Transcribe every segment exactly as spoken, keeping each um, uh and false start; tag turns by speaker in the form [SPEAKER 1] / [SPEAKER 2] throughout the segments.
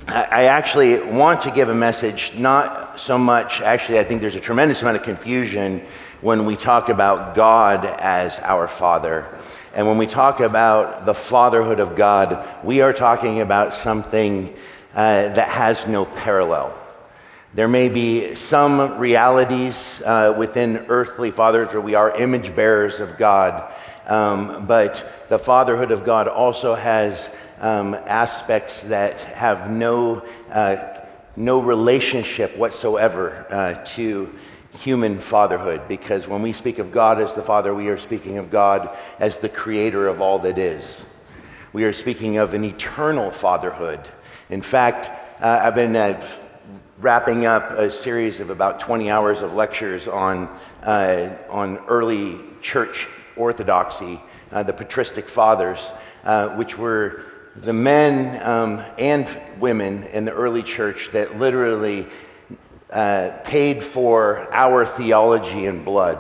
[SPEAKER 1] I, I actually want to give a message, not so much, actually, I think there's a tremendous amount of confusion when we talk about God as our Father. And when we talk about the fatherhood of God, we are talking about something uh, that has no parallel. There may be some realities uh, within earthly fathers where we are image bearers of God, um, but the fatherhood of God also has um, aspects that have no uh, no relationship whatsoever uh, to human fatherhood, because when we speak of God as the Father, we are speaking of God as the creator of all that is. We are speaking of an eternal fatherhood. In fact, uh, I've been uh, wrapping up a series of about twenty hours of lectures on uh, on early church orthodoxy, uh, the patristic fathers, uh, which were the men um, and women in the early church that literally uh, paid for our theology in blood,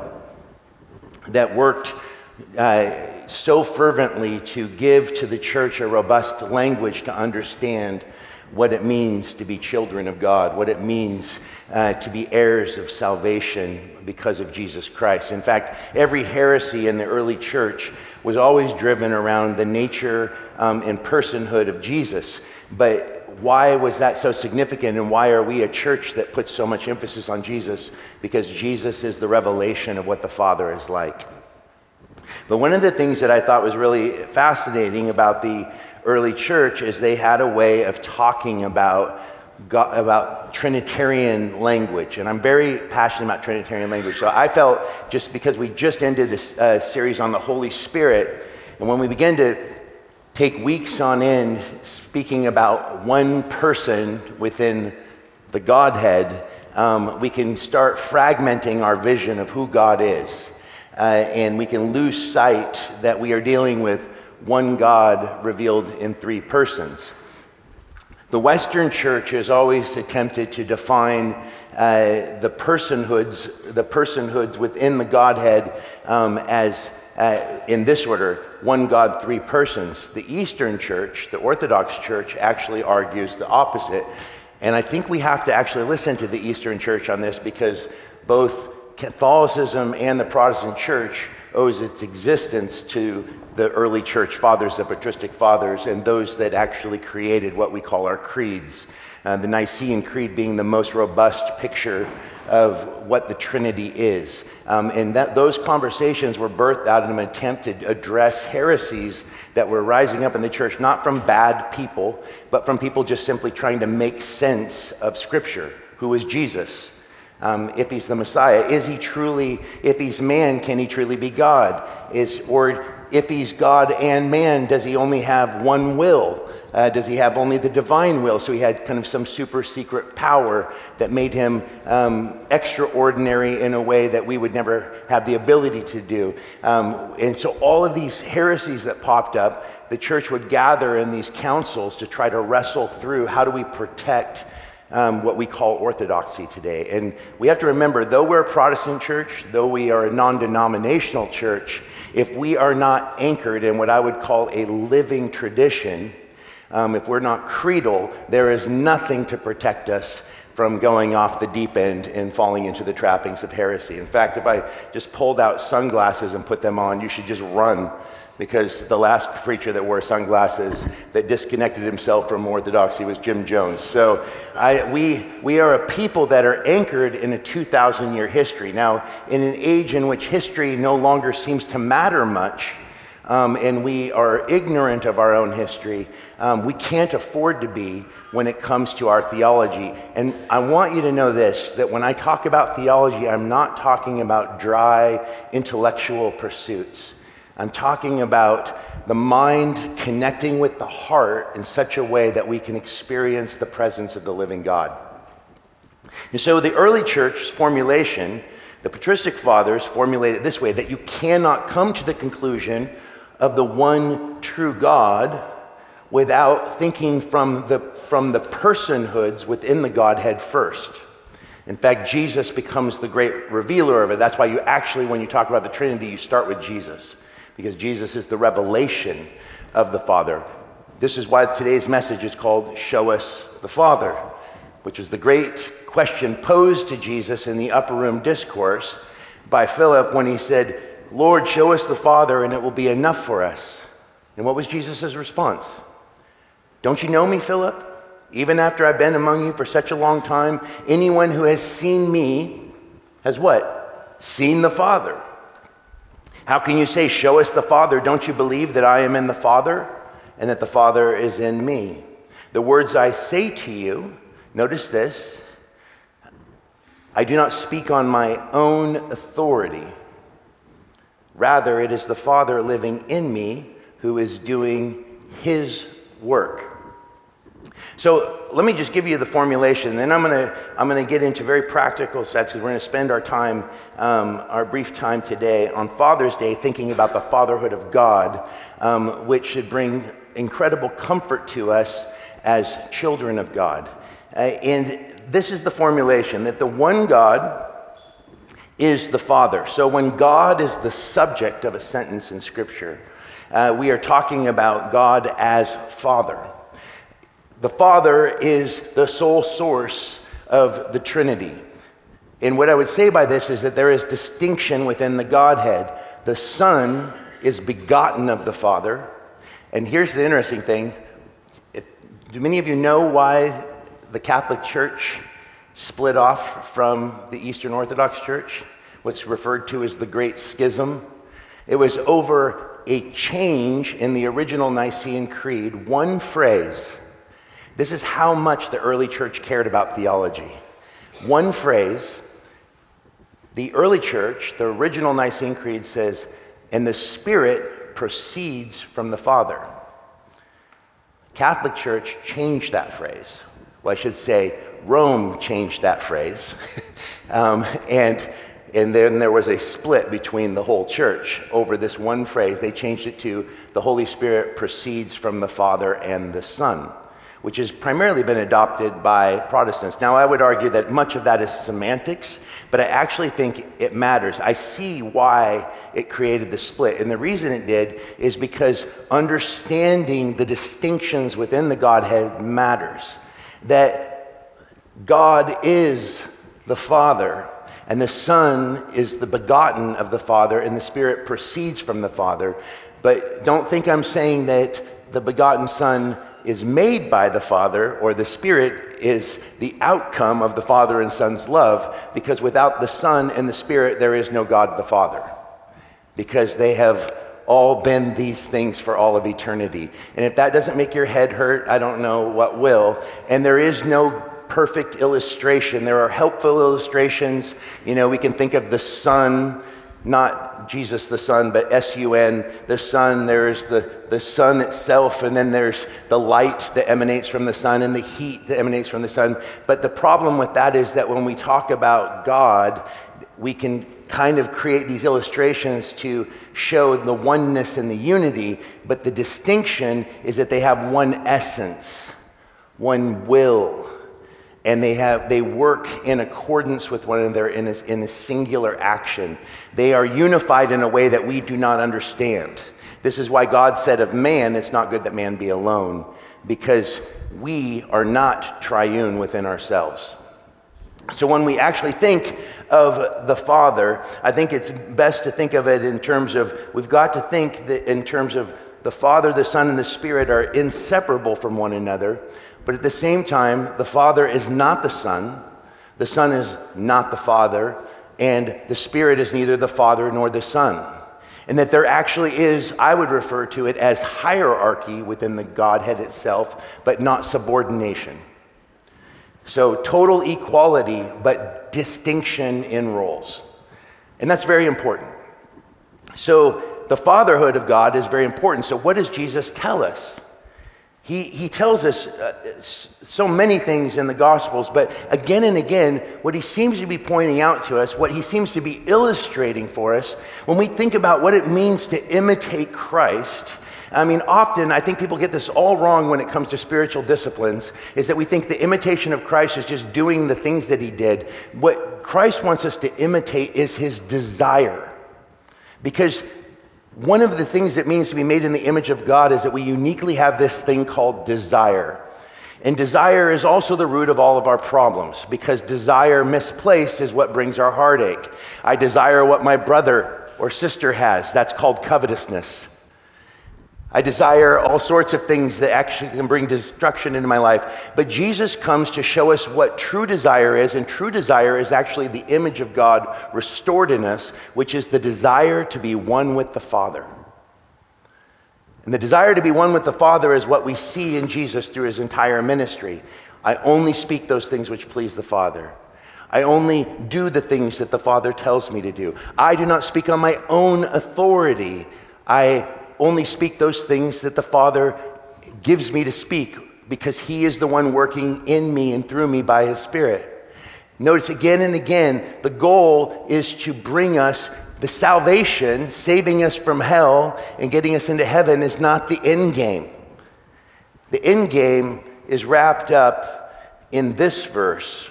[SPEAKER 1] that worked uh, so fervently to give to the church a robust language to understand what it means to be children of God, what it means uh, to be heirs of salvation because of Jesus Christ. In fact, every heresy in the early church was always driven around the nature um, and personhood of Jesus. But why was that so significant, and why are we a church that puts so much emphasis on Jesus? Because Jesus is the revelation of what the Father is like. But one of the things that I thought was really fascinating about the early church is they had a way of talking about God, about Trinitarian language, and I'm very passionate about Trinitarian language. So I felt, just because we just ended this uh, series on the Holy Spirit, and when we begin to take weeks on end speaking about one person within the Godhead, um, we can start fragmenting our vision of who God is, uh, and we can lose sight that we are dealing with one God revealed in three persons. The Western Church has always attempted to define uh, the personhoods, the personhoods within the Godhead um, as, uh, in this order, one God, three persons. The Eastern Church, the Orthodox Church, actually argues the opposite. And I think we have to actually listen to the Eastern Church on this, because both Catholicism and the Protestant Church owes its existence to the early church fathers, the patristic fathers, and those that actually created what we call our creeds. Uh, the Nicene Creed being the most robust picture of what the Trinity is. Um, and that those conversations were birthed out in an attempt to address heresies that were rising up in the church, not from bad people, but from people just simply trying to make sense of Scripture. Who is Jesus? Um, if he's the Messiah, is he truly, if he's man, can he truly be God? Is, or if he's God and man, does he only have one will? Uh, does he have only the divine will? So he had kind of some super secret power that made him um, extraordinary in a way that we would never have the ability to do. Um, and so all of these heresies that popped up, the church would gather in these councils to try to wrestle through, how do we protect Um, what we call orthodoxy today. And we have to remember, though we're a Protestant church, though we are a non-denominational church, if we are not anchored in what I would call a living tradition, um, if we're not creedal, there is nothing to protect us from going off the deep end and falling into the trappings of heresy. In fact, if I just pulled out sunglasses and put them on, you should just run, because the last preacher that wore sunglasses that disconnected himself from orthodoxy was Jim Jones. So I, we, we are a people that are anchored in a two thousand year history. Now, in an age in which history no longer seems to matter much, um, and we are ignorant of our own history, um, we can't afford to be when it comes to our theology. And I want you to know this, that when I talk about theology, I'm not talking about dry intellectual pursuits. I'm talking about the mind connecting with the heart in such a way that we can experience the presence of the living God. And so the early church's formulation, the patristic fathers formulated it this way, that you cannot come to the conclusion of the one true God without thinking from the, from the personhoods within the Godhead first. In fact, Jesus becomes the great revealer of it. That's why you actually, when you talk about the Trinity, you start with Jesus, because Jesus is the revelation of the Father. This is why today's message is called Show Us the Father, which was the great question posed to Jesus in the upper room discourse by Philip when he said, Lord, show us the Father and it will be enough for us. And what was Jesus' response? Don't you know me, Philip? Even after I've been among you for such a long time, anyone who has seen me has what? Seen the Father. How can you say, show us the Father? Don't you believe that I am in the Father and that the Father is in me? The words I say to you, notice this, I do not speak on my own authority. Rather, it is the Father living in me who is doing his work. So let me just give you the formulation, then I'm going to I'm going to get into very practical sets because we're going to spend our time, um, our brief time today on Father's Day thinking about the fatherhood of God, um, which should bring incredible comfort to us as children of God. Uh, and this is the formulation, that the one God is the Father. So when God is the subject of a sentence in Scripture, uh, we are talking about God as Father. The Father is the sole source of the Trinity. And what I would say by this is that there is distinction within the Godhead. The Son is begotten of the Father. And here's the interesting thing. If, do many of you know why the Catholic Church split off from the Eastern Orthodox Church? What's referred to as the Great Schism. It was over a change in the original Nicene Creed, one phrase. This is how much the early church cared about theology. One phrase, the early church, the original Nicene Creed says, and the Spirit proceeds from the Father. Catholic Church changed that phrase. Well, I should say Rome changed that phrase. um, and, and then there was a split between the whole church over this one phrase. They changed it to the Holy Spirit proceeds from the Father and the Son, which has primarily been adopted by Protestants. Now, I would argue that much of that is semantics, but I actually think it matters. I see why it created the split. And the reason it did is because understanding the distinctions within the Godhead matters. That God is the Father, and the Son is the begotten of the Father, and the Spirit proceeds from the Father. But don't think I'm saying that the begotten Son is made by the Father, or the Spirit is the outcome of the Father and Son's love, because without the Son and the Spirit, there is no God the Father, because they have all been these things for all of eternity. And if that doesn't make your head hurt, I don't know what will. And there is no perfect illustration. There are helpful illustrations. You know, we can think of the sun, not Jesus the Son, but S U N, the sun. There's the, the sun itself, and then there's the light that emanates from the sun and the heat that emanates from the sun. But the problem with that is that when we talk about God, we can kind of create these illustrations to show the oneness and the unity, but the distinction is that they have one essence, one will, and they have they work in accordance with one another in a, in a singular action. They are unified in a way that we do not understand. This is why God said of man, it's not good that man be alone, because we are not triune within ourselves. So when we actually think of the Father, I think it's best to think of it in terms of, we've got to think that in terms of the Father, the Son, and the Spirit are inseparable from one another. But at the same time, the Father is not the Son, the Son is not the Father, and the Spirit is neither the Father nor the Son. And that there actually is, I would refer to it as hierarchy within the Godhead itself, but not subordination. So total equality, but distinction in roles. And that's very important. So the fatherhood of God is very important. So what does Jesus tell us? He, he tells us uh, so many things in the Gospels, but again and again, what he seems to be pointing out to us, what he seems to be illustrating for us, when we think about what it means to imitate Christ, I mean, often I think people get this all wrong when it comes to spiritual disciplines, is that we think the imitation of Christ is just doing the things that he did. What Christ wants us to imitate is his desire. Because One of the things it means to be made in the image of God is that we uniquely have this thing called desire. And desire is also the root of all of our problems, because desire misplaced is what brings our heartache. I desire what my brother or sister has. That's called covetousness. I desire all sorts of things that actually can bring destruction into my life. But Jesus comes to show us what true desire is, and true desire is actually the image of God restored in us, which is the desire to be one with the Father. And the desire to be one with the Father is what we see in Jesus through his entire ministry. I only speak those things which please the Father. I only do the things that the Father tells me to do. I do not speak on my own authority. I only speak those things that the Father gives me to speak, because he is the one working in me and through me by his Spirit. Notice again and again, the goal is to bring us the salvation. Saving us from hell and getting us into heaven is not the end game. The end game is wrapped up in this verse.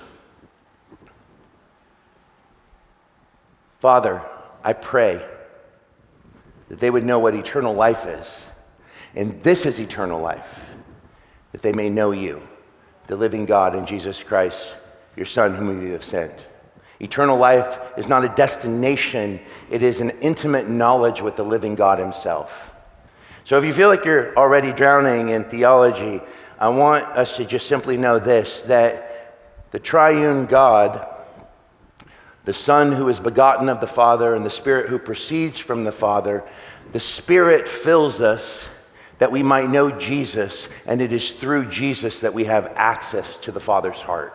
[SPEAKER 1] Father, I pray that they would know what eternal life is. And this is eternal life, that they may know you, the living God, and Jesus Christ, your Son, whom you have sent. Eternal life is not a destination. It is an intimate knowledge with the living God himself. So if you feel like you're already drowning in theology, I want us to just simply know this, that the triune God, the Son who is begotten of the Father, and the Spirit who proceeds from the Father, the Spirit fills us that we might know Jesus, and it is through Jesus that we have access to the Father's heart.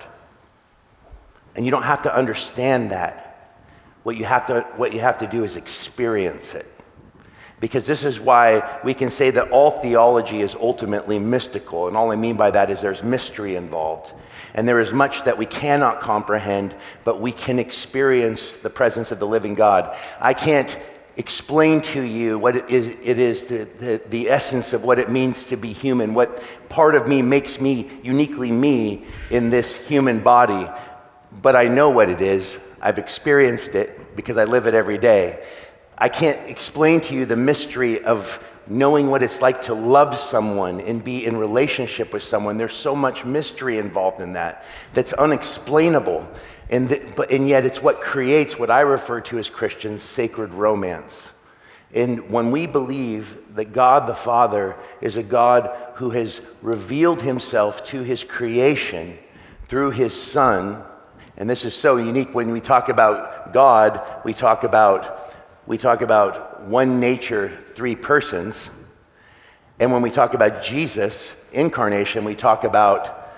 [SPEAKER 1] And you don't have to understand that. What you have to, what you have to do is experience it. Because this is why we can say that all theology is ultimately mystical. And all I mean by that is there's mystery involved. And there is much that we cannot comprehend, but we can experience the presence of the living God. I can't explain to you what it is, it is the, the, the essence of what it means to be human, what part of me makes me uniquely me in this human body. But I know what it is. I've experienced it because I live it every day. I can't explain to you the mystery of knowing what it's like to love someone and be in relationship with someone. There's so much mystery involved in that that's unexplainable. And, the, but, and yet it's what creates what I refer to as Christians, sacred romance. And when we believe that God the Father is a God who has revealed himself to his creation through his Son, and this is so unique. When we talk about God, we talk about we talk about one nature, three persons. And when we talk about Jesus, incarnation, we talk about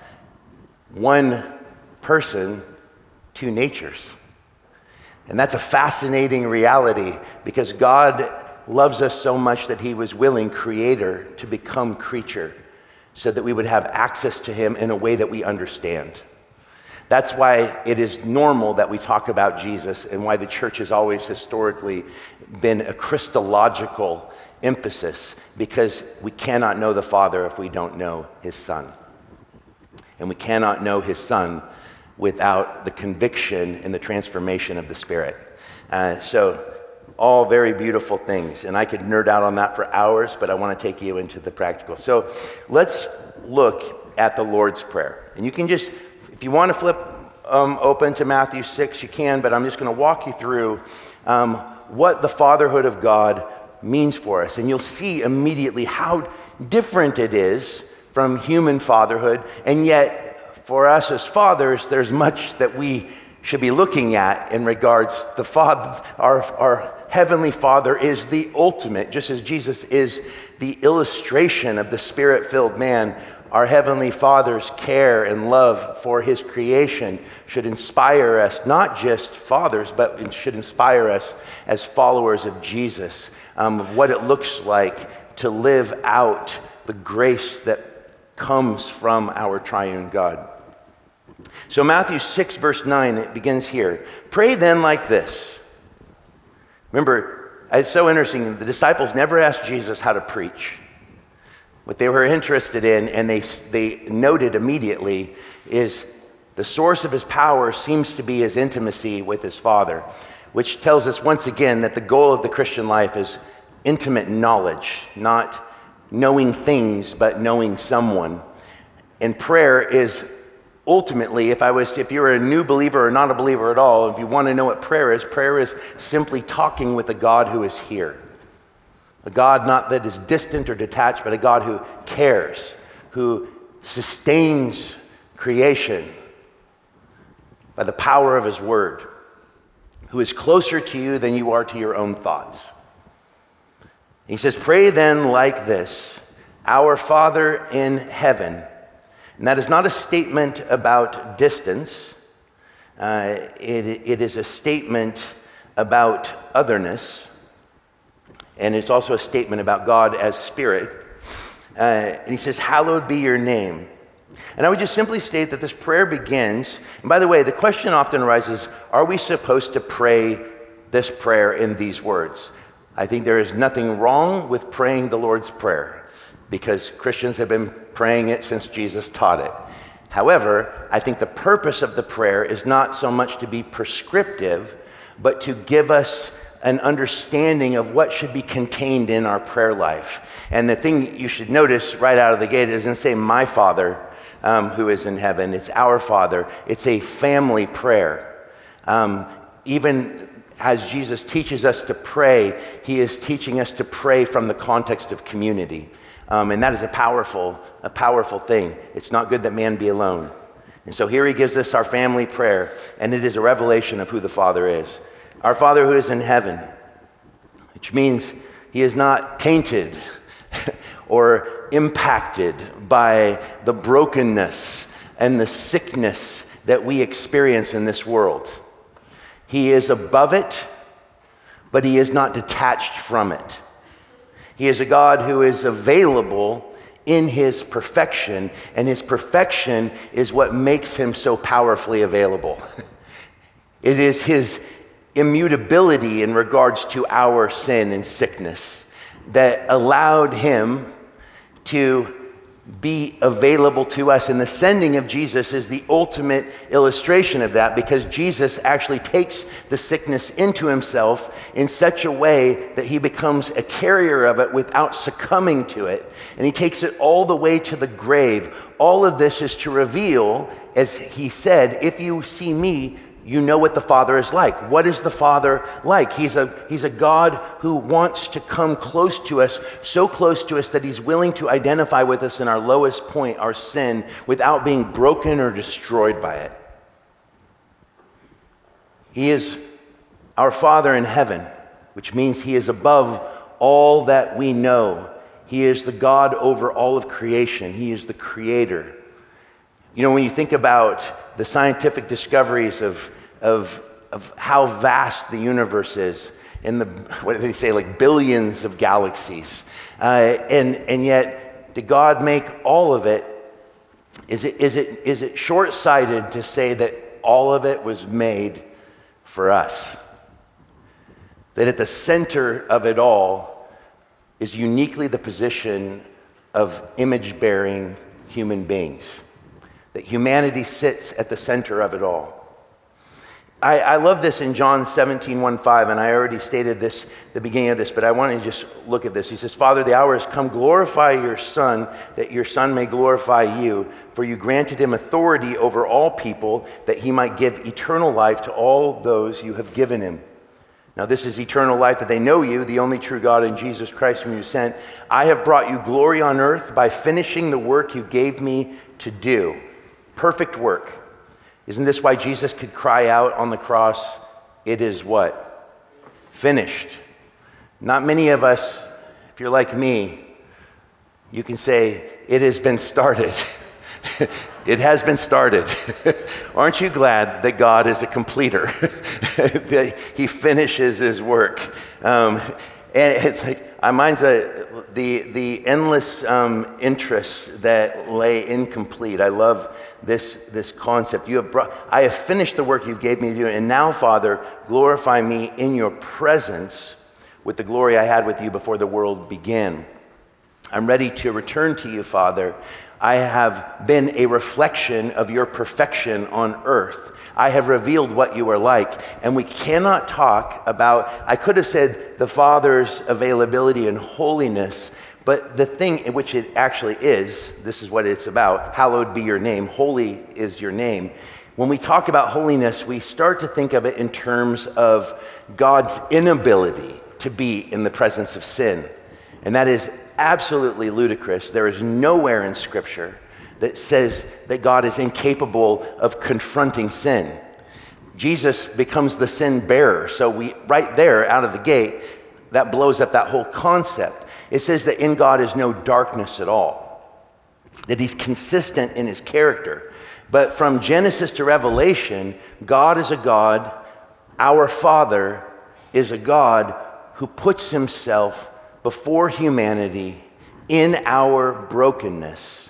[SPEAKER 1] one person, two natures. And that's a fascinating reality, because God loves us so much that he was willing, creator, to become creature so that we would have access to him in a way that we understand. That's why it is normal that we talk about Jesus, and why the church has always historically been a Christological emphasis, because we cannot know the Father if we don't know his Son. And we cannot know his Son without the conviction and the transformation of the Spirit. Uh, so all very beautiful things, and I could nerd out on that for hours, but I want to take you into the practical. So let's look at the Lord's Prayer. And you can just, if you want to flip um, open to Matthew six, you can, but I'm just going to walk you through um, what the fatherhood of God means for us. And you'll see immediately how different it is from human fatherhood. And yet, for us as fathers, there's much that we should be looking at in regards the Father. Our, our Heavenly Father is the ultimate, just as Jesus is the illustration of the Spirit-filled man. Our Heavenly Father's care and love for his creation should inspire us, not just fathers, but it should inspire us as followers of Jesus, um, of what it looks like to live out the grace that comes from our triune God. So Matthew six, verse nine, it begins here. Pray then like this. Remember, it's so interesting, the disciples never asked Jesus how to preach. What they were interested in, and they, they noted immediately, is the source of his power seems to be his intimacy with his Father, which tells us once again that the goal of the Christian life is intimate knowledge, not knowing things, but knowing someone. And prayer is ultimately, if I was, if you're a new believer or not a believer at all, if you want to know what prayer is, prayer is simply talking with a God who is here. A God not that is distant or detached, but a God who cares, who sustains creation by the power of his word, who is closer to you than you are to your own thoughts. He says, pray then like this, our Father in heaven. And that is not a statement about distance. Uh, it, it is a statement about otherness. And it's also a statement about God as spirit. Uh, and he says, hallowed be your name. And I would just simply state that this prayer begins, and by the way, the question often arises, are we supposed to pray this prayer in these words? I think there is nothing wrong with praying the Lord's Prayer, because Christians have been praying it since Jesus taught it. However, I think the purpose of the prayer is not so much to be prescriptive, but to give us an understanding of what should be contained in our prayer life. And the thing you should notice right out of the gate, it doesn't say my Father um, who is in heaven. It's our Father. It's a family prayer. Um, even as Jesus teaches us to pray, he is teaching us to pray from the context of community. Um, and that is a powerful, a powerful thing. It's not good that man be alone. And so here he gives us our family prayer, and it is a revelation of who the Father is. Our Father who is in heaven, which means he is not tainted or impacted by the brokenness and the sickness that we experience in this world. He is above it, but he is not detached from it. He is a God who is available in his perfection, and his perfection is what makes him so powerfully available. It is his immutability in regards to our sin and sickness that allowed him to be available to us. And the sending of Jesus is the ultimate illustration of that, because Jesus actually takes the sickness into himself in such a way that he becomes a carrier of it without succumbing to it. And he takes it all the way to the grave. All of this is to reveal, as he said, if you see me, you know what the Father is like. What is the Father like? He's a, he's a God who wants to come close to us, so close to us that he's willing to identify with us in our lowest point, our sin, without being broken or destroyed by it. He is our Father in heaven, which means he is above all that we know. He is the God over all of creation. He is the creator. You know, when you think about the scientific discoveries of, of, of how vast the universe is, in the, what do they say, like billions of galaxies, uh, and, and yet did God make all of it? Is it, is it, is it short-sighted to say that all of it was made for us? That at the center of it all is uniquely the position of image-bearing human beings. That humanity sits at the center of it all. I, I love this in John seventeen, one, five, and I already stated this at the beginning of this, but I want to just look at this. He says, Father, the hour has come, glorify your Son, that your Son may glorify you, for you granted him authority over all people, that he might give eternal life to all those you have given him. Now this is eternal life, that they know you, the only true God, and Jesus Christ whom you sent. I have brought you glory on earth by finishing the work you gave me to do. Perfect work. Isn't this why Jesus could cry out on the cross, it is what? Finished. Not many of us, if you're like me, you can say, it has been started. It has been started. Aren't you glad that God is a completer? That he finishes his work. Um, and it's like, I mind's a, the, the endless um, interests that lay incomplete. I love this, this concept. You have brought, I have finished the work you gave me to do, and now, Father, glorify me in your presence with the glory I had with you before the world began. I'm ready to return to you, Father. I have been a reflection of your perfection on earth. I have revealed what you are like. And we cannot talk about, I could have said the Father's availability and holiness, but the thing in which it actually is, this is what it's about, hallowed be your name, holy is your name. When we talk about holiness, we start to think of it in terms of God's inability to be in the presence of sin. And that is absolutely ludicrous. There is nowhere in Scripture that says that God is incapable of confronting sin. Jesus becomes the sin bearer. So we, right there, out of the gate, that blows up that whole concept. It says that in God is no darkness at all, that he's consistent in his character. But from Genesis to Revelation, God is a God, our Father is a God who puts himself before humanity in our brokenness.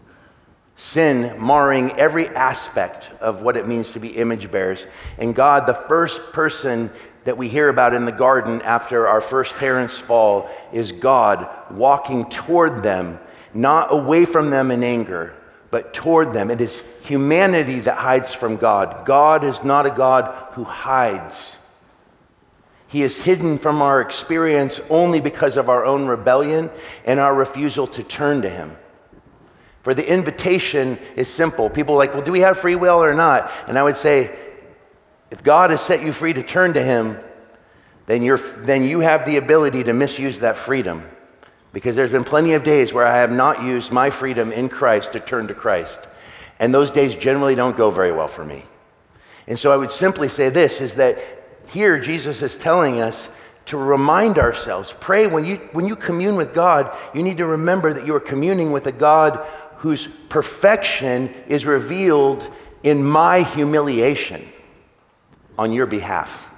[SPEAKER 1] Sin marring every aspect of what it means to be image bearers. And God, the first person that we hear about in the garden after our first parents' fall, is God walking toward them, not away from them in anger, but toward them. It is humanity that hides from God. God is not a God who hides. He is hidden from our experience only because of our own rebellion and our refusal to turn to him. For the invitation is simple. People are like, well, do we have free will or not? And I would say, if God has set you free to turn to him, then you're then you have the ability to misuse that freedom. Because there's been plenty of days where I have not used my freedom in Christ to turn to Christ. And those days generally don't go very well for me. And so I would simply say this, is that here Jesus is telling us to remind ourselves, pray when you when you commune with God, you need to remember that you are communing with a God whose perfection is revealed in my humiliation on your behalf.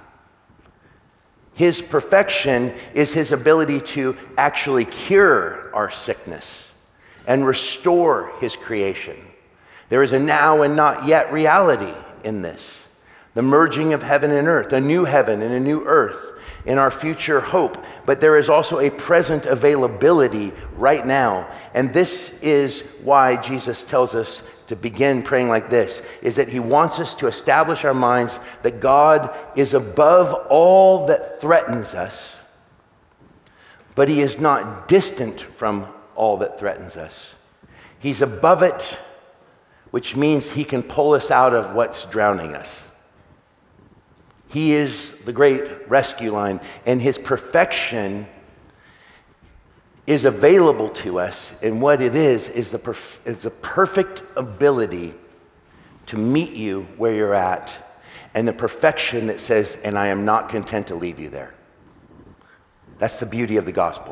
[SPEAKER 1] His perfection is his ability to actually cure our sickness and restore his creation. There is a now and not yet reality in this. The merging of heaven and earth, a new heaven and a new earth in our future hope. But there is also a present availability right now. And this is why Jesus tells us to begin praying like this, is that he wants us to establish our minds that God is above all that threatens us, but he is not distant from all that threatens us. He's above it, which means he can pull us out of what's drowning us. He is the great rescue line, and his perfection is available to us. And what it is, is the, perf- is the perfect ability to meet you where you're at, and the perfection that says, and I am not content to leave you there. That's the beauty of the gospel.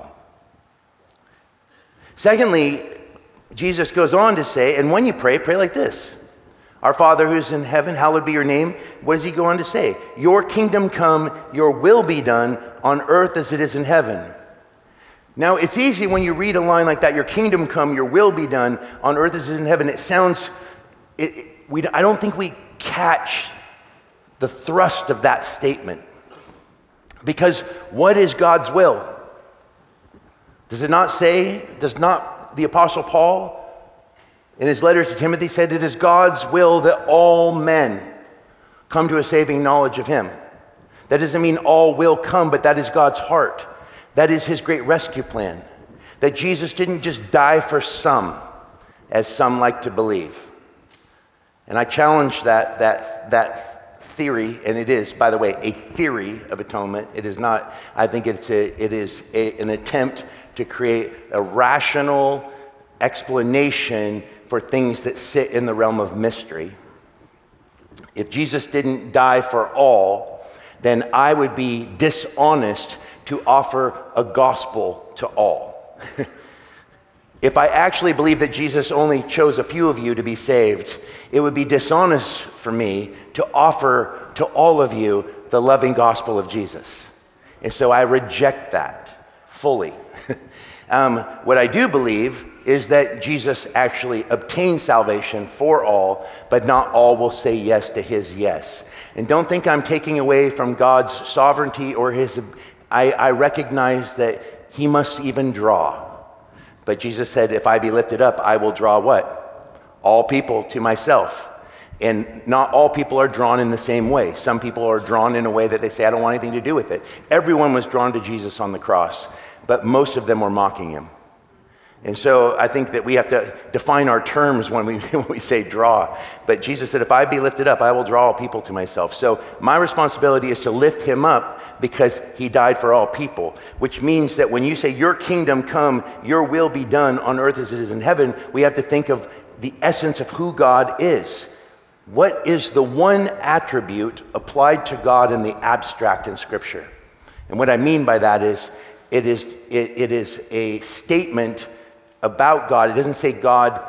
[SPEAKER 1] Secondly, Jesus goes on to say, and when you pray, pray like this. Our Father who's in heaven, hallowed be your name. What does he go on to say? Your kingdom come, your will be done on earth as it is in heaven. Now, it's easy when you read a line like that, your kingdom come, your will be done on earth as it is in heaven. It sounds, it, it, we, I don't think we catch the thrust of that statement. Because what is God's will? Does it not say, does not the Apostle Paul in his letter to Timothy said, it is God's will that all men come to a saving knowledge of him. That doesn't mean all will come, but that is God's heart. That is his great rescue plan. That Jesus didn't just die for some, as some like to believe. And I challenge that, that, that theory, and it is, by the way, a theory of atonement. It is not, I think it's a, it is a, an attempt to create a rational explanation for things that sit in the realm of mystery. If Jesus didn't die for all, then I would be dishonest to offer a gospel to all. If I actually believe that Jesus only chose a few of you to be saved, it would be dishonest for me to offer to all of you the loving gospel of Jesus. And so I reject that fully. um, what I do believe is that Jesus actually obtained salvation for all, but not all will say yes to his yes. And don't think I'm taking away from God's sovereignty or his, I, I recognize that he must even draw. But Jesus said, if I be lifted up, I will draw what? All people to myself. And not all people are drawn in the same way. Some people are drawn in a way that they say, I don't want anything to do with it. Everyone was drawn to Jesus on the cross, but most of them were mocking him. And so I think that we have to define our terms when we, when we say draw. But Jesus said, if I be lifted up, I will draw all people to myself. So my responsibility is to lift him up because he died for all people, which means that when you say, your kingdom come, your will be done on earth as it is in heaven, we have to think of the essence of who God is. What is the one attribute applied to God in the abstract in Scripture? And what I mean by that is, it is, it, it is a statement about God. It doesn't say God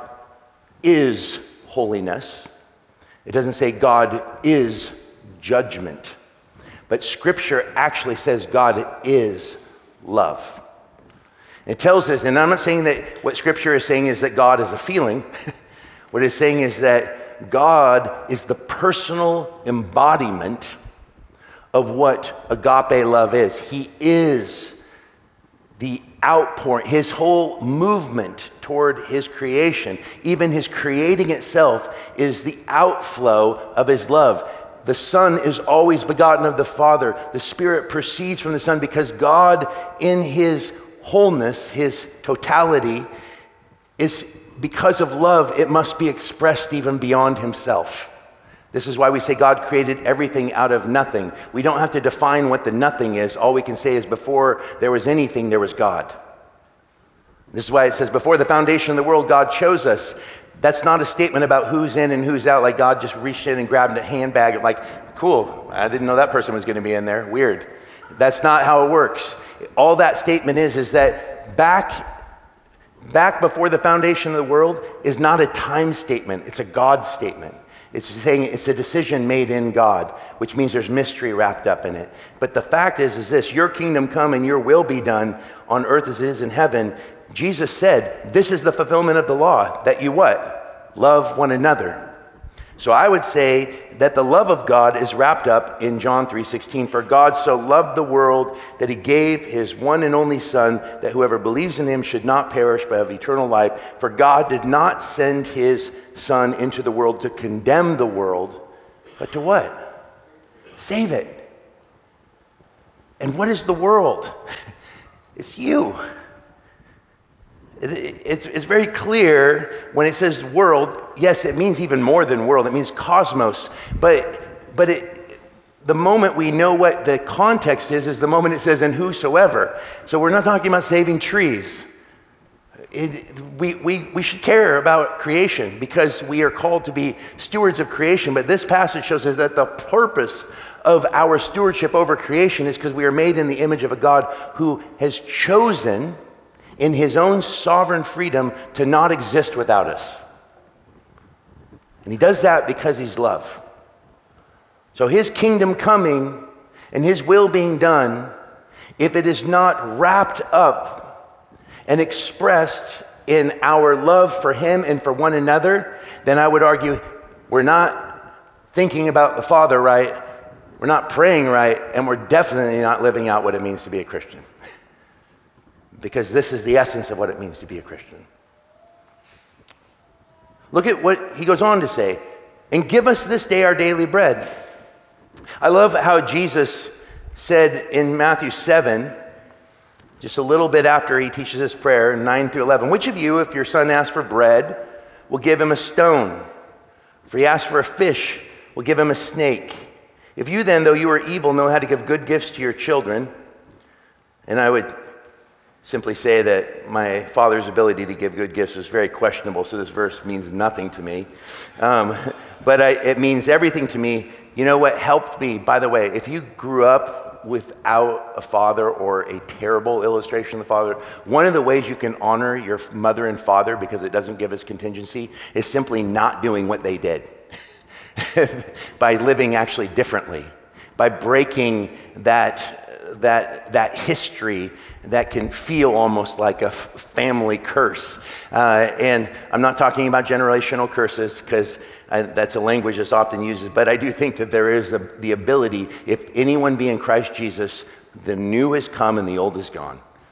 [SPEAKER 1] is holiness. It doesn't say God is judgment. But Scripture actually says God is love. It tells us, and I'm not saying that what Scripture is saying is that God is a feeling. What it's saying is that God is the personal embodiment of what agape love is. He is the outpouring, his whole movement toward his creation, even his creating itself, is the outflow of his love. The Son is always begotten of the Father. The Spirit proceeds from the Son because God, in his wholeness, his totality, is because of love, it must be expressed even beyond himself. This is why we say God created everything out of nothing. We don't have to define what the nothing is. All we can say is before there was anything, there was God. This is why it says before the foundation of the world, God chose us. That's not a statement about who's in and who's out, like God just reached in and grabbed a handbag, like, cool, I didn't know that person was going to be in there. Weird. That's not how it works. All that statement is, is that back Back before the foundation of the world is not a time statement, it's a God statement. It's saying it's a decision made in God, which means there's mystery wrapped up in it. But the fact is, is this, your kingdom come and your will be done on earth as it is in heaven. Jesus said, this is the fulfillment of the law, that you what? Love one another. So I would say that the love of God is wrapped up in John three sixteen. For God so loved the world that he gave his one and only Son, that whoever believes in him should not perish but have eternal life. For God did not send his Son into the world to condemn the world, but to what? Save it. And what is the world? It's you. It's, it's very clear when it says world. Yes, it means even more than world. It means cosmos. But but it, the moment we know what the context is, is the moment it says, and whosoever. So we're not talking about saving trees. It, we, we, we should care about creation because we are called to be stewards of creation. But this passage shows us that the purpose of our stewardship over creation is because we are made in the image of a God who has chosen in his own sovereign freedom to not exist without us. And he does that because he's love. So his kingdom coming and his will being done, if it is not wrapped up and expressed in our love for him and for one another, then I would argue we're not thinking about the Father right, we're not praying right, and we're definitely not living out what it means to be a Christian. Because this is the essence of what it means to be a Christian. Look at what he goes on to say. And give us this day our daily bread. I love how Jesus said in Matthew seven, just a little bit after he teaches this prayer, nine through eleven, which of you, if your son asks for bread, will give him a stone? If he asks for a fish, will give him a snake? If you then, though you are evil, know how to give good gifts to your children, and I would simply say that my father's ability to give good gifts was very questionable, so this verse means nothing to me. Um, but I, it means everything to me. You know what helped me? By the way, if you grew up without a father or a terrible illustration of the father, one of the ways you can honor your mother and father, because it doesn't give us contingency, is simply not doing what they did. By living actually differently. By breaking that that that history that can feel almost like a f- family curse. Uh, and I'm not talking about generational curses because that's a language that's often used, but I do think that there is the, the ability, if anyone be in Christ Jesus, the new has come and the old is gone.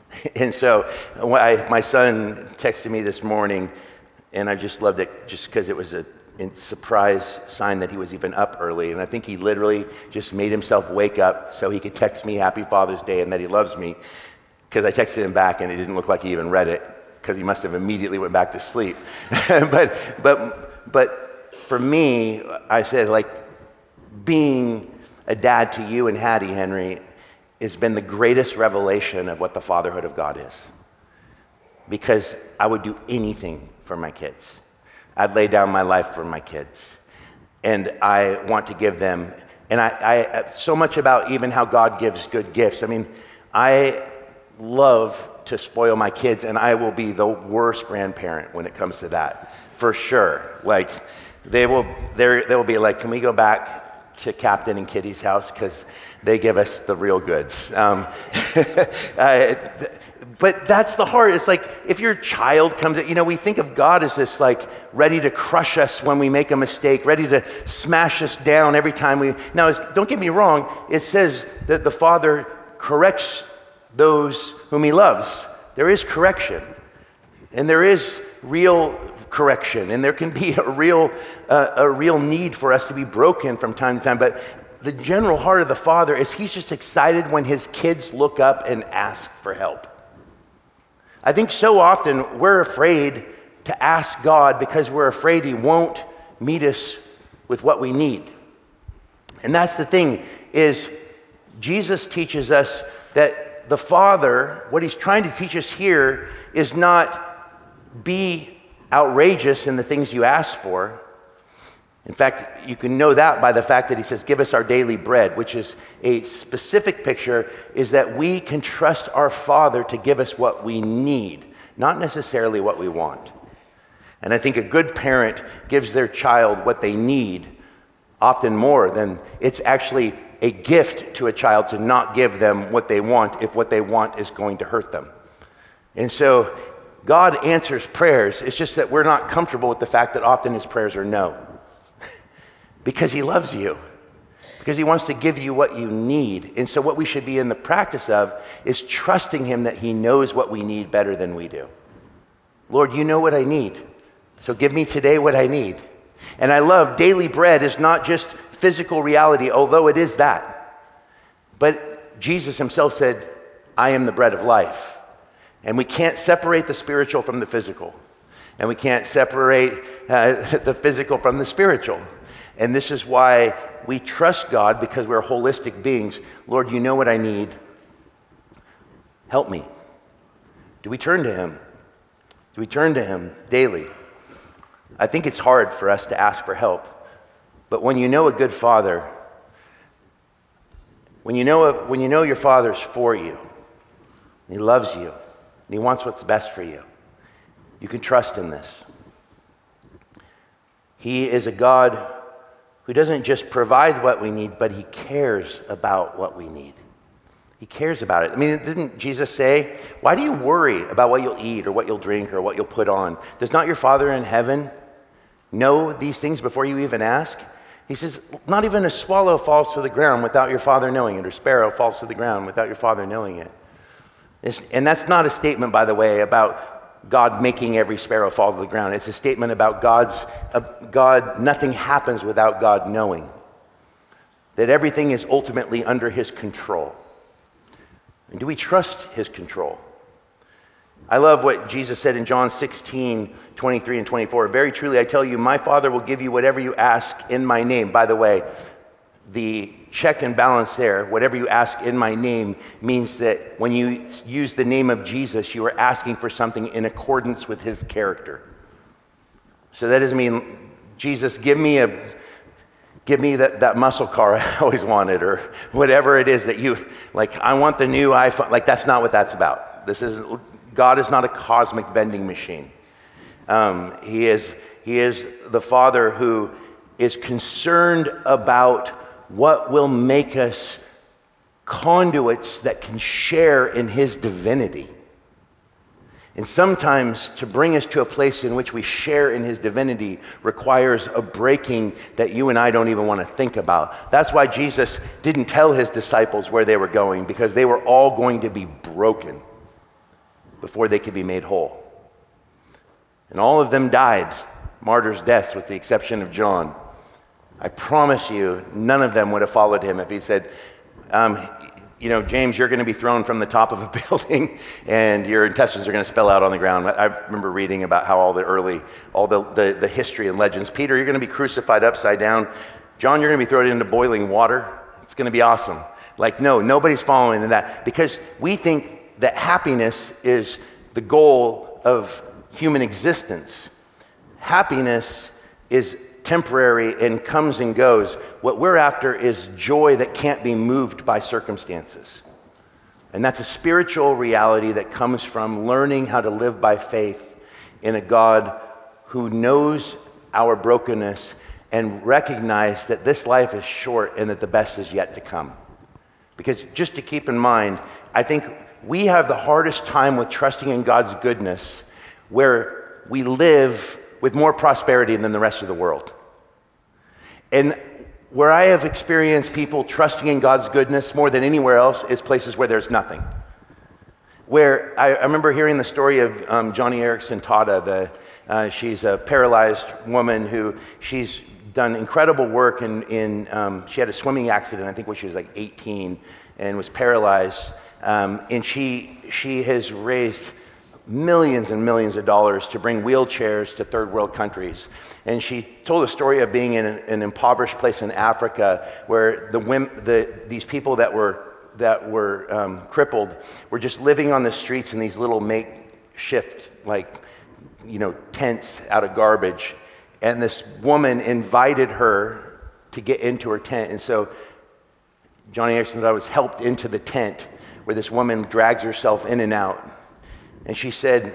[SPEAKER 1] And so when I, my son texted me this morning, and I just loved it just because it was a a surprise sign that he was even up early. And I think he literally just made himself wake up so he could text me Happy Father's Day and that he loves me, because I texted him back and it didn't look like he even read it, because he must have immediately went back to sleep. but but but for me, I said, like, being a dad to you and Hattie, Henry, has been the greatest revelation of what the fatherhood of God is, because I would do anything for my kids. I'd lay down my life for my kids, and I want to give them, and I, I so much about even how God gives good gifts. I mean, I love to spoil my kids, and I will be the worst grandparent when it comes to that, for sure. Like, they will, they will be like, can we go back to Captain and Kitty's house, because they give us the real goods. Um, uh, But that's the heart. It's like, if your child comes, you know, we think of God as this, like, ready to crush us when we make a mistake, ready to smash us down every time we, now, don't get me wrong, it says that the Father corrects those whom he loves. There is correction, and there is real correction, and there can be a real, uh, a real need for us to be broken from time to time. But the general heart of the Father is he's just excited when his kids look up and ask for help. I think so often we're afraid to ask God because we're afraid he won't meet us with what we need. And that's the thing, is Jesus teaches us that the Father, what he's trying to teach us here, is not be outrageous in the things you ask for. In fact, you can know that by the fact that he says, give us our daily bread, which is a specific picture, is that we can trust our Father to give us what we need, not necessarily what we want. And I think a good parent gives their child what they need often more than it's actually a gift to a child to not give them what they want if what they want is going to hurt them. And so God answers prayers. It's just that we're not comfortable with the fact that often his prayers are no. Because he loves you, because he wants to give you what you need. And so what we should be in the practice of is trusting him that he knows what we need better than we do. Lord, you know what I need, so give me today what I need. And I love daily bread is not just physical reality, although it is that. But Jesus himself said, I am the bread of life. And we can't separate the spiritual from the physical. And we can't separate uh, the physical from the spiritual. And this is why we trust God, because we're holistic beings. Lord, you know what I need. Help me. Do we turn to him? Do we turn to him daily? I think it's hard for us to ask for help. But when you know a good father, when you know, a, when you know your father's for you, he loves you, and he wants what's best for you, you can trust in this. He is a God who doesn't just provide what we need, but he cares about what we need. He cares about it. I mean, didn't Jesus say, why do you worry about what you'll eat or what you'll drink or what you'll put on? Does not your Father in heaven know these things before you even ask? He says, not even a swallow falls to the ground without your Father knowing it, or sparrow falls to the ground without your Father knowing it. It's, and that's not a statement, by the way, about God making every sparrow fall to the ground. It's a statement about God's, uh, God, nothing happens without God knowing. That everything is ultimately under his control. And do we trust his control? I love what Jesus said in John sixteen, twenty-three and twenty-four. Very truly, I tell you, my Father will give you whatever you ask in my name. By the way, the check and balance there, whatever you ask in my name, means that when you use the name of Jesus, you are asking for something in accordance with his character. So that doesn't mean, Jesus, give me a, give me that, that muscle car I always wanted, or whatever it is that you, like, I want the new iPhone. Like, that's not what that's about. This is, God is not a cosmic vending machine. Um, he is, he is the Father who is concerned about what will make us conduits that can share in his divinity. And sometimes to bring us to a place in which we share in his divinity requires a breaking that you and I don't even want to think about. That's why Jesus didn't tell his disciples where they were going, because they were all going to be broken. before they could be made whole. And all of them died, martyrs' deaths with the exception of John. I promise you, none of them would have followed him if he said, um, you know, James, you're going to be thrown from the top of a building and your intestines are going to spill out on the ground. I remember reading about how all the early, all the, the, the history and legends. Peter, you're going to be crucified upside down. John, you're going to be thrown into boiling water. It's going to be awesome. Like, no, nobody's following in that because we think that happiness is the goal of human existence. Happiness is temporary and comes and goes. What we're after is joy that can't be moved by circumstances. And that's a spiritual reality that comes from learning how to live by faith in a God who knows our brokenness and recognize that this life is short and that the best is yet to come. Because just to keep in mind, I think we have the hardest time with trusting in God's goodness where we live with more prosperity than the rest of the world. And where I have experienced people trusting in God's goodness more than anywhere else is places where there's nothing. Where I, I remember hearing the story of um, Joni Eareckson Tada. The, uh, she's a paralyzed woman who she's done incredible work in, in um, she had a swimming accident, I think when she was like eighteen, and was paralyzed. Um, and she she has raised millions and millions of dollars to bring wheelchairs to third world countries. And she told a story of being in an, an impoverished place in Africa where the, women, the these people that were that were um, crippled were just living on the streets in these little makeshift, like, you know, tents out of garbage. And this woman invited her to get into her tent. And so Joni Eareckson was helped into the tent where this woman drags herself in and out. And she said,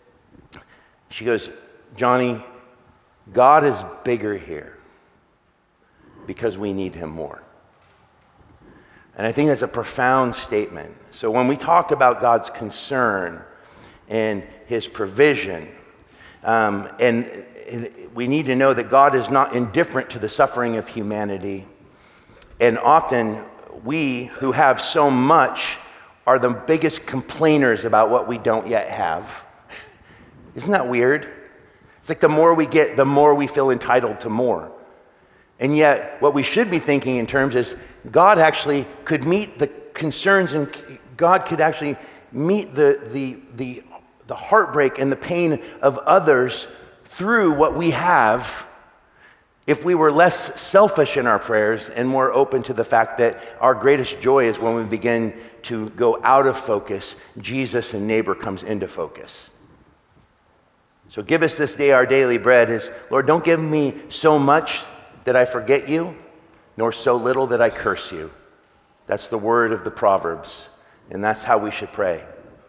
[SPEAKER 1] she goes, Johnny, God is bigger here because we need him more. And I think that's a profound statement. So when we talk about God's concern and his provision, um, and, and we need to know that God is not indifferent to the suffering of humanity. And often we who have so much are the biggest complainers about what we don't yet have. Isn't that weird? It's like the more we get, the more we feel entitled to more. And yet, what we should be thinking in terms is God actually could meet the concerns and God could actually meet the, the, the, the heartbreak and the pain of others through what we have if we were less selfish in our prayers and more open to the fact that our greatest joy is when we begin to go out of focus, Jesus and neighbor comes into focus. So give us this day our daily bread is, Lord, don't give me so much that I forget you, nor so little that I curse you. That's the word of the Proverbs, and that's how we should pray.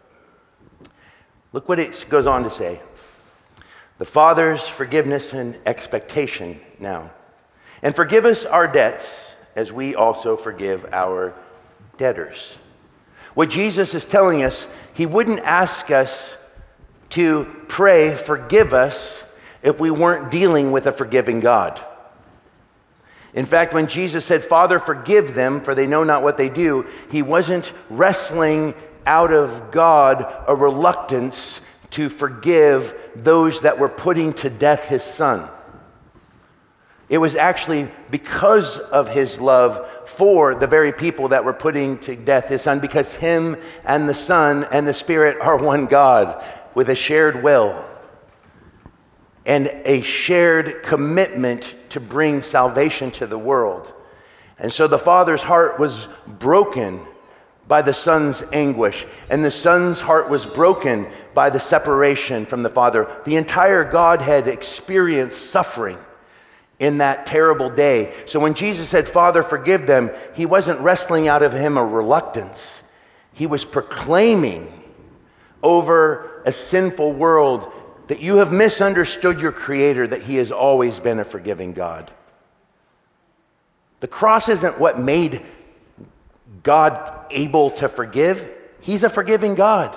[SPEAKER 1] Look what it goes on to say. The Father's forgiveness and expectation now. And forgive us our debts as we also forgive our debtors. What Jesus is telling us, he wouldn't ask us to pray, forgive us, if we weren't dealing with a forgiving God. In fact, when Jesus said, Father, forgive them, for they know not what they do, he wasn't wrestling out of God a reluctance to forgive those that were putting to death his son. It was actually because of his love for the very people that were putting to death his son, because him and the Son and the Spirit are one God with a shared will and a shared commitment to bring salvation to the world. And so the Father's heart was broken by the Son's anguish, and the Son's heart was broken by the separation from the Father. The entire Godhead experienced suffering in that terrible day. So when Jesus said, Father, forgive them, he wasn't wrestling out of him a reluctance. He was proclaiming over a sinful world that you have misunderstood your Creator, that he has always been a forgiving God. The cross isn't what made God able to forgive. He's a forgiving God.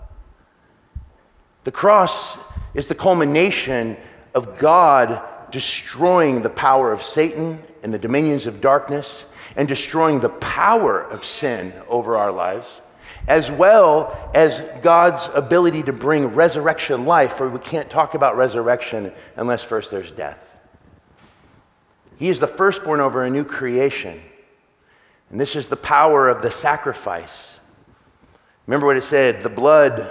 [SPEAKER 1] The cross is the culmination of God destroying the power of Satan and the dominions of darkness and destroying the power of sin over our lives. as well as God's ability to bring resurrection life, for we can't talk about resurrection unless first there's death. He is the firstborn over a new creation. And this is the power of the sacrifice. Remember what it said, the blood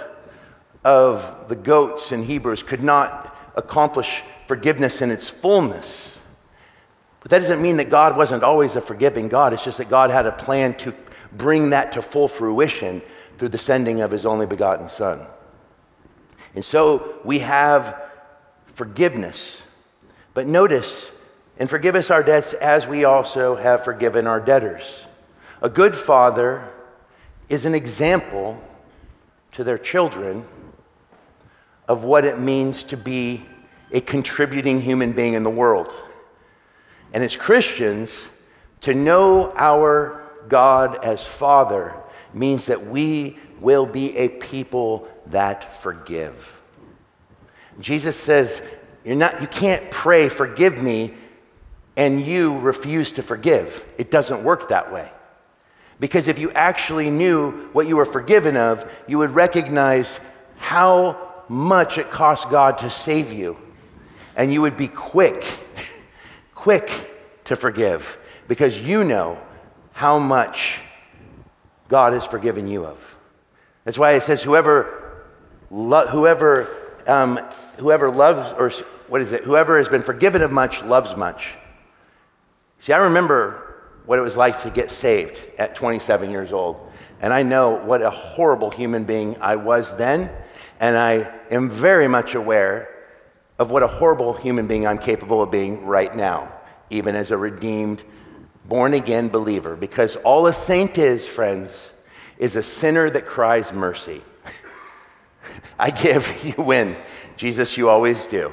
[SPEAKER 1] of the goats in Hebrews could not accomplish forgiveness in its fullness. But that doesn't mean that God wasn't always a forgiving God. It's just that God had a plan to bring that to full fruition through the sending of his only begotten Son. And so we have forgiveness. But notice, and forgive us our debts as we also have forgiven our debtors. A good father is an example to their children of what it means to be a contributing human being in the world. And as Christians, to know our God as Father means that we will be a people that forgive. Jesus says, you're not, you can't pray, forgive me, and you refuse to forgive. It doesn't work that way. Because if you actually knew what you were forgiven of, you would recognize how much it cost God to save you. And you would be quick, quick to forgive, because you know how much God has forgiven you of. That's why it says whoever, lo- whoever, um, whoever loves, or what is it? Whoever has been forgiven of much loves much. See, I remember what it was like to get saved at twenty-seven years old. And I know what a horrible human being I was then. And I am very much aware of what a horrible human being I'm capable of being right now, even as a redeemed, born-again believer. Because all a saint is, friends, is a sinner that cries mercy. I give, you win. Jesus, you always do.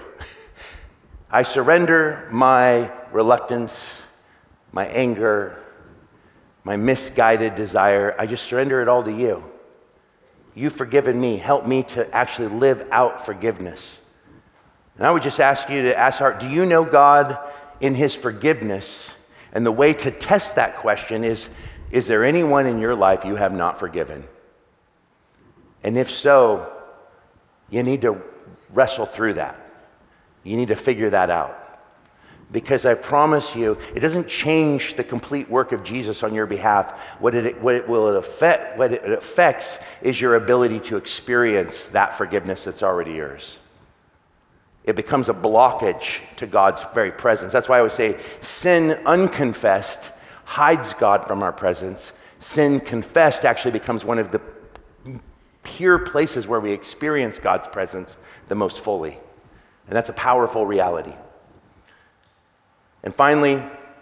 [SPEAKER 1] I surrender my reluctance, my anger, my misguided desire. I just surrender it all to you. You've forgiven me. Help me to actually live out forgiveness. And I would just ask you to ask heart, do you know God in his forgiveness? And the way to test that question is, is there anyone in your life you have not forgiven? And if so, you need to wrestle through that. You need to figure that out. Because I promise you, it doesn't change the complete work of Jesus on your behalf. What it, what it will affect, what it affects is your ability to experience that forgiveness that's already yours. It becomes a blockage to God's very presence. That's why I would say sin unconfessed hides God from our presence. Sin confessed actually becomes one of the pure places where we experience God's presence the most fully. And that's a powerful reality. And finally,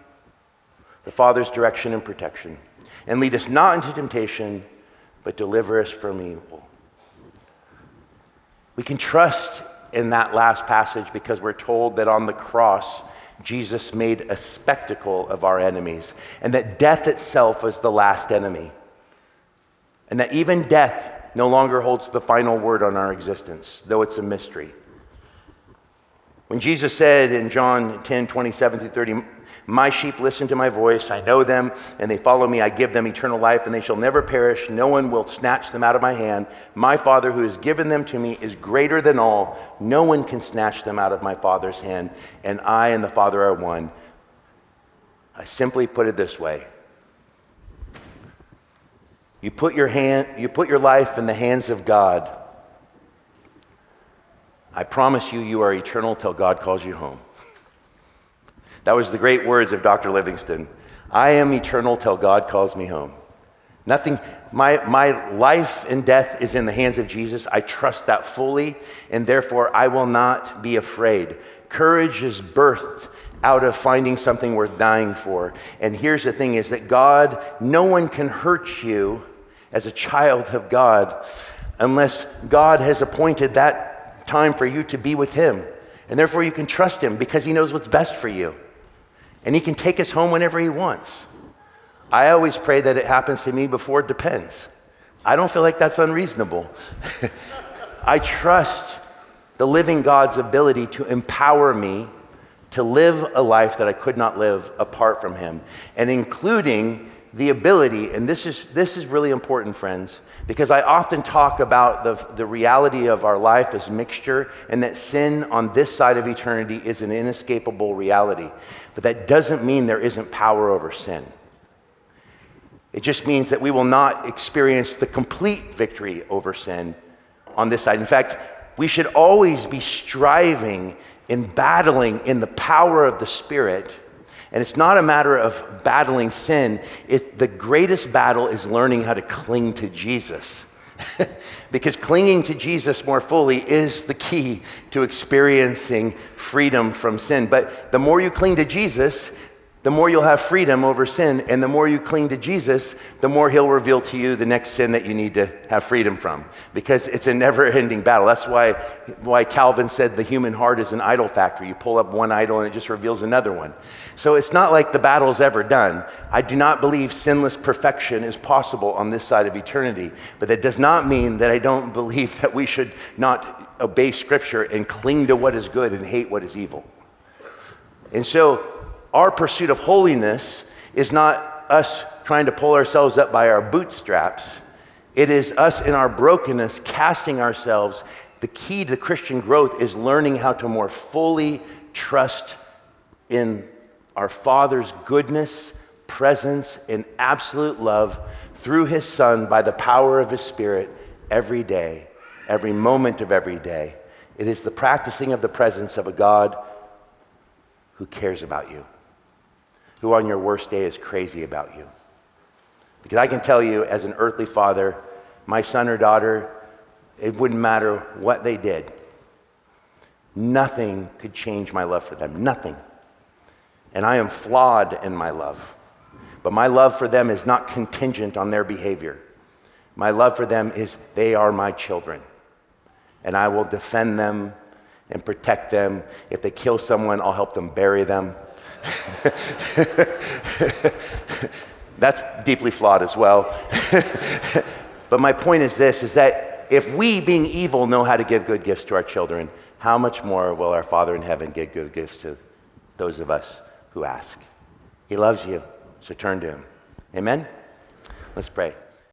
[SPEAKER 1] the Father's direction and protection. And lead us not into temptation, but deliver us from evil. We can trust in that last passage because we're told that on the cross, Jesus made a spectacle of our enemies, and that death itself was the last enemy. And that even death no longer holds the final word on our existence, though it's a mystery. When Jesus said in John ten, twenty-seven through thirty, my sheep listen to my voice, I know them, and they follow me, I give them eternal life, and they shall never perish, no one will snatch them out of my hand. My Father who has given them to me is greater than all, no one can snatch them out of my Father's hand, and I and the Father are one. I simply put it this way. You put your hand, you put your life in the hands of God. I promise you, you are eternal till God calls you home. That was the great words of Doctor Livingston. I am eternal till God calls me home. Nothing, my, my life and death is in the hands of Jesus. I trust that fully, and therefore I will not be afraid. Courage is birthed out of finding something worth dying for. And here's the thing is that God, no one can hurt you as a child of God unless God has appointed that time for you to be with him. And therefore you can trust him because he knows what's best for you. And he can take us home whenever he wants. I always pray that it happens to me before it depends. I don't feel like that's unreasonable. I trust the living God's ability to empower me to live a life that I could not live apart from him, and including the ability, and this is this is really important, friends, because I often talk about the, the reality of our life as mixture, and that sin on this side of eternity is an inescapable reality. But that doesn't mean there isn't power over sin. It just means that we will not experience the complete victory over sin on this side. In fact, we should always be striving in battling in the power of the Spirit. And it's not a matter of battling sin. It, the greatest battle is learning how to cling to Jesus. Because clinging to Jesus more fully is the key to experiencing freedom from sin. But the more you cling to Jesus, the more you'll have freedom over sin. And the more you cling to Jesus, the more he'll reveal to you the next sin that you need to have freedom from. Because it's a never-ending battle. That's why, why Calvin said the human heart is an idol factory. You pull up one idol and it just reveals another one. So it's not like the battle's ever done. I do not believe sinless perfection is possible on this side of eternity. But that does not mean that I don't believe that we should not obey Scripture and cling to what is good and hate what is evil. And so our pursuit of holiness is not us trying to pull ourselves up by our bootstraps. It is us in our brokenness casting ourselves. The key to Christian growth is learning how to more fully trust in our Father's goodness, presence, and absolute love through his Son by the power of his Spirit every day, every moment of every day. It is the practicing of the presence of a God who cares about you, who on your worst day is crazy about you. Because I can tell you, as an earthly father, my son or daughter, it wouldn't matter what they did. Nothing could change my love for them, nothing. And I am flawed in my love. But my love for them is not contingent on their behavior. My love for them is they are my children. And I will defend them and protect them. If they kill someone, I'll help them bury them. That's deeply flawed as well. But my point is this, is that if we, being evil, know how to give good gifts to our children, how much more will our Father in heaven give good gifts to those of us who ask? He loves you, so turn to him. Amen? Let's pray.